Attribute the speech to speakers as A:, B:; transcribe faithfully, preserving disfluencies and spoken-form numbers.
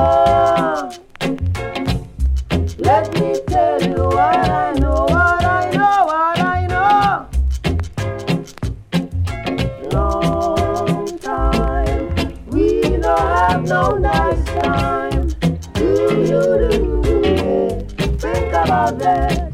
A: Let me tell you what I know, what I know, what I know. Long time, we don't have no nice time. Do you do, do, think about that.